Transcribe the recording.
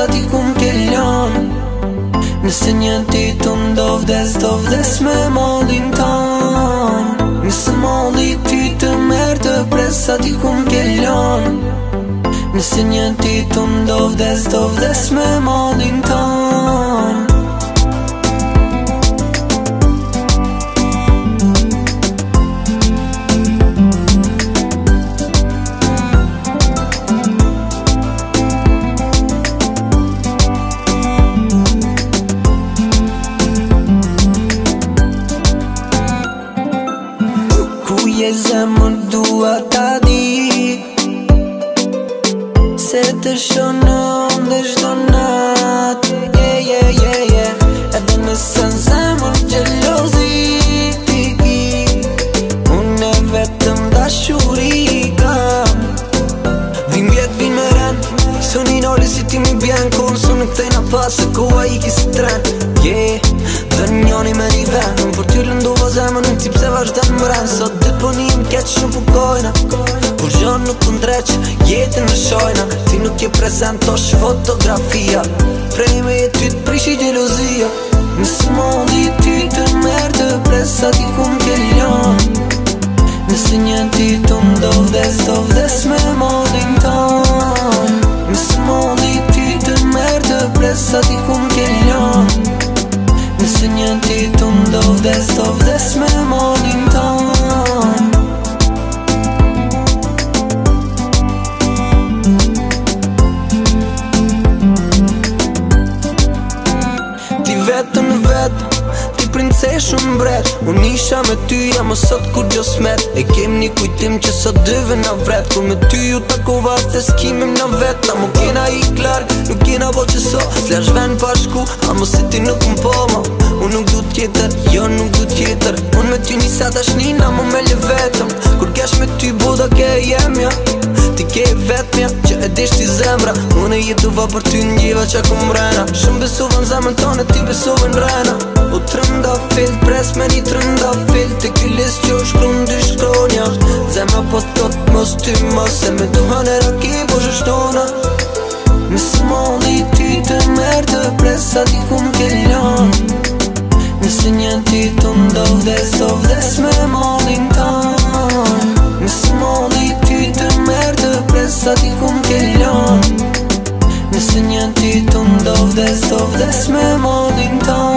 sa ti ku m'kellon. Nëse një dit unë do vdes me mallin ton. Nëse malli ty të merë të pres sa ti ku m'kellon. Nëse një dit unë do vdes me mallin ton. Je zemër dua ta di se të shonon dhe shdo nat. Edhe nëse në zemër gjelozi ti ki, unë e vetëm dashuri kam. Vim vjet vin me ren, suni noli si ti mi bjen, kur su në kthejna pas se koha i ki si tren. Dhe njoni me një ven, për ty lëndova zemër nuk ti pse vazhden më ren. Sot dit po një më keq shumë pukojna, kur gjon nuk pëndreq jetin në shojna. Ti nuk je prezent osh fotografia, prej me ty t'prishi gjelozia. Nëse malli ty të merë të pres sa ti ku m'kellon. Nëse një dit unë do vdes me mallin ton. Nëse malli ty të merë të pres sa ti ku m'kellon. Nëse një dit unë do vdes me mallin ton. Ti vetëm në vetë, ti princesh unë mbret. Unë isha me ty, ja më sot kur gjo smet. E kem një kujtim që sot dyve na vret. Kur me ty ju takova të skimim na vet. A mu kena i klarg, nuk kena bo që so S'lesh ven pa shku, a mu si ti nuk më po ma. Unë nuk du tjetër, jo nuk du tjetër. Unë me ty një sa dashnina mu me le vetëm. Kur kesh me ty boda ke jemja, ti ke vetmja që e dish ti zemra. Unë e jetuva për ty njeva që ku mrena. Shumë besova në zemën tonë, ti besova në rena. O trënda fil, pres me një trënda fil. Të ky list që shkron dy shkronja. Zemra po thot mos ty mos, se me duhan e raki po shështona. Nëse malli ty të merë të pres sa ti ku m'kellon. Nëse një dit unë do vdes me mallin ton. Nëse malli ty të merë të pres sa ti ku m'kellon. Nëse një dit unë do vdes me mallin ton.